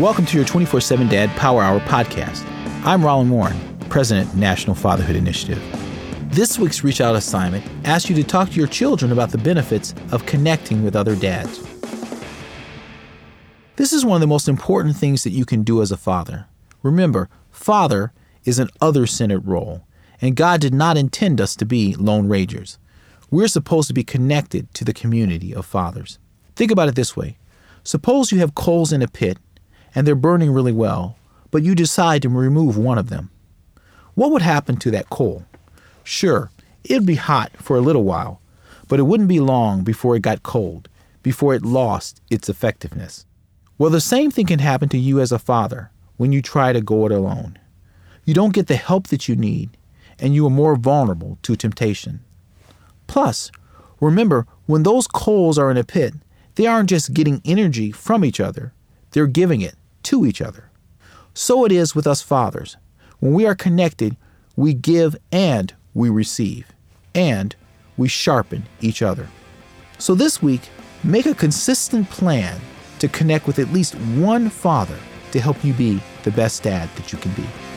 Welcome to your 24/7 Dad Power Hour podcast. I'm Roland Warren, President, National Fatherhood Initiative. This week's Reach Out assignment asks you to talk to your children about the benefits of connecting with other dads. This is one of the most important things that you can do as a father. Remember, father is an other-centered role, and God did not intend us to be lone rangers. We're supposed to be connected to the community of fathers. Think about it this way. Suppose you have coals in a pit, and they're burning really well, but you decide to remove one of them. What would happen to that coal? Sure, it'd be hot for a little while, but it wouldn't be long before it got cold, before it lost its effectiveness. Well, the same thing can happen to you as a father when you try to go it alone. You don't get the help that you need, and you are more vulnerable to temptation. Plus, remember, when those coals are in a pit, they aren't just getting energy from each other, they're giving it to each other. So it is with us fathers. When we are connected, we give and we receive, and we sharpen each other. So this week, make a consistent plan to connect with at least one father to help you be the best dad that you can be.